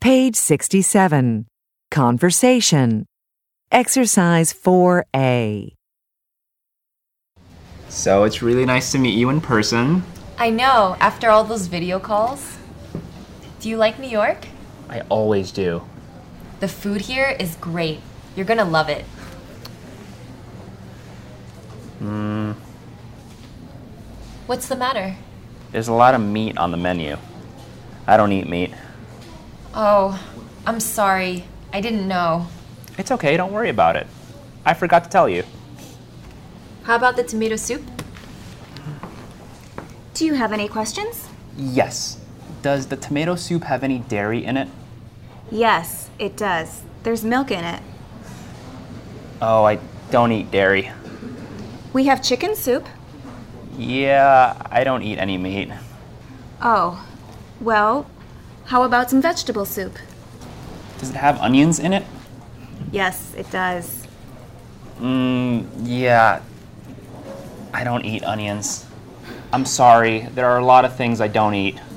Page 67. Conversation. Exercise 4A. So it's really nice to meet you in person. I know, after all those video calls. Do you like New York? I always do. The food here is great. You're gonna love it. What's the matter? There's a lot of meat on the menu. I don't eat meat. Oh, I'm sorry. I didn't know. It's okay, don't worry about it. I forgot to tell you. How about the tomato soup? Do you have any questions? Yes. Does the tomato soup have any dairy in it? Yes, it does. There's milk in it. Oh, I don't eat dairy. We have chicken soup. Yeah, I don't eat any meat. Oh, well, how about some vegetable soup? Does it have onions in it? Yes, it does. Yeah. I don't eat onions. I'm sorry, there are a lot of things I don't eat.